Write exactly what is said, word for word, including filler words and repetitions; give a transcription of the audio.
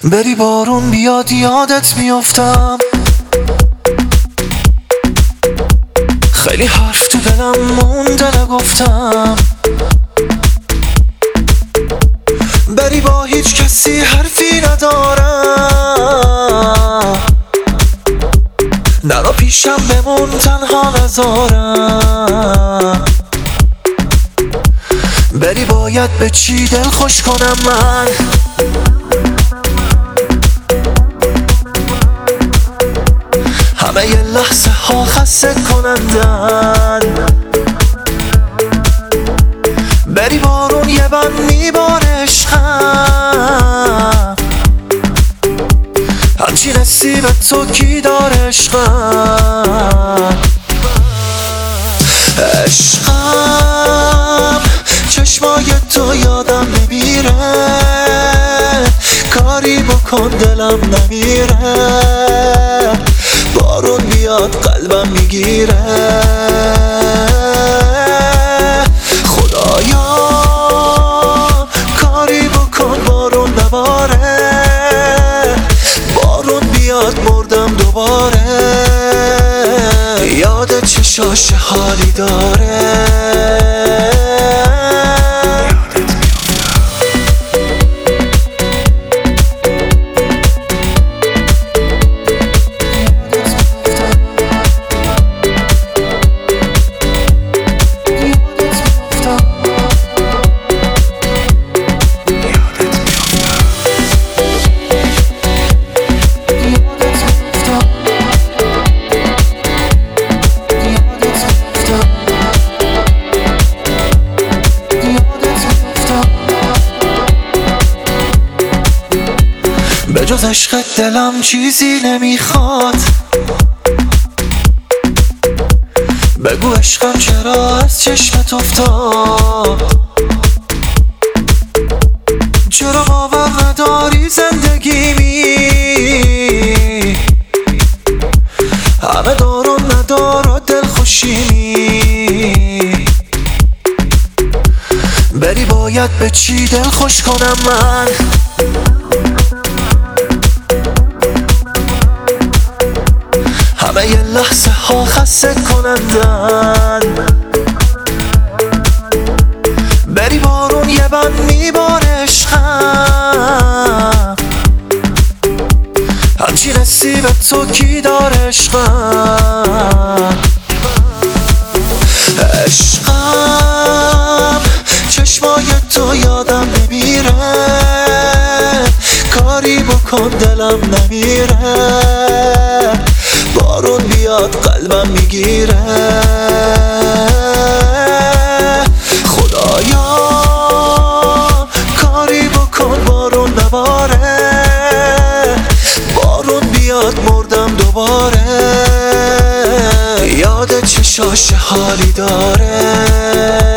بری بارون بیاد یادت میافتم، خیلی حرف تو دلم مونده نگفتم. بری با هیچ کسی حرفی ندارم، نرا پیشم بمون تنها نذارم. بری باید به چی دل خوش کنم من، همه یه لحظه ها خسته کنندن. بری بارون یه بند میباره عشقم، همچی نصیب تو کی داره عشقم. عشقم چشمای تو یادم نمیره، کاری بکن دلم نمیره. بارون بیاد قلبم میگیره، خدایا کاری بکن بارون نباره. بارون بیاد مردم دوباره، یاد چشاش حالی داره. به جز عشق دلم چیزی نمیخواد، بگو عشقم چرا از چشمت افتاد. چرا باور نداری زندگیمی، همه دار و ندار و دل خوشیمی. بری باید به چی دل خوش کنم من، همه یه لحظه ها خسته کنندن. بری بارون یه بند میباره عشقم، همچی نصیب تو کی داره عشقم. عشقم چشمای تو یادم نمیره، کاری بکن دلم نمیره. بارون بیاد قلبم میگیره، خدایا کاری بکن بارون نباره. بارون بیاد مردم دوباره، یاد چشاش حالی داره.